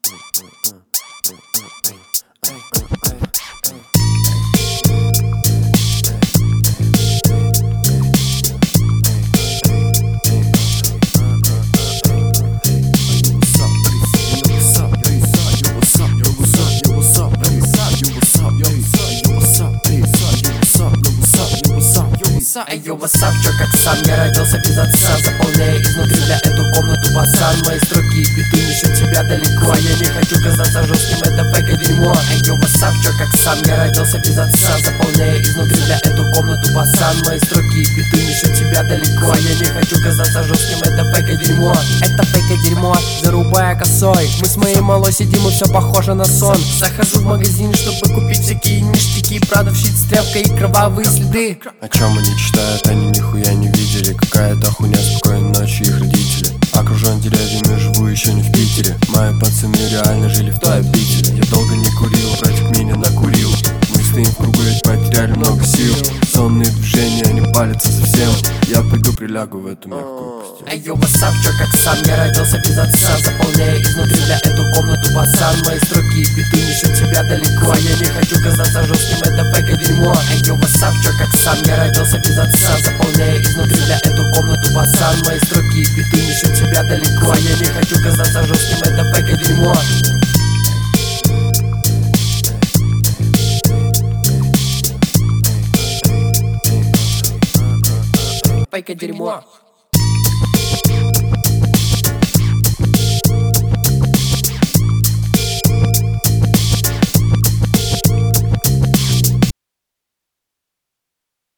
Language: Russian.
Эй, йо, васап, чё, как сам я родился без отца, заполняя изнутри для эту комнату пацан. Мои строки и биты несут тебя далеко, а я не хочу казаться жестким, это фейк и дерьмо. Эй, йо, васап, чё, как сам я родился без отца, заполняя изнутри для эту комнату пацан. Мои строки и биты несут тебя далеко, а я не хочу казаться жестким, это фейк и дерьмо. Это фейк и дерьмо, зарубая косой. Мы с моей малой сидим и все похоже на сон. Захожу в магазин, чтобы купить всякие ништяки, продавщиц, стрелка и кровавые следы. О чем они читают, они нихуя не видели. Какая-то хуйня, спокойной ночи их родители. Окружен деревьями, живу еще не в Питере. Мои пацаны реально жили в той обители. Я долго не курил, братик меня накурил. Мы стоим в кругу, ведь потеряли много сил. Сонные движения, они палятся совсем. Я пойду прилягу в эту мягкую постель. Эй, йо, васап, чё, как сам я родился без отца, заполняя изнутри для эту комнату пацан. Мои строки и биты несут тебя далеко, а я не хочу казаться жестким, это фейк и дерьмо. Эй, йо, васап, чё, как сам я родился без отца, заполняя изнутри для эту комнату пацан. Мои строки и биты несут тебя далеко, а я не хочу казаться жестким, это фейк и дерьмо. Фейк и дерьмо.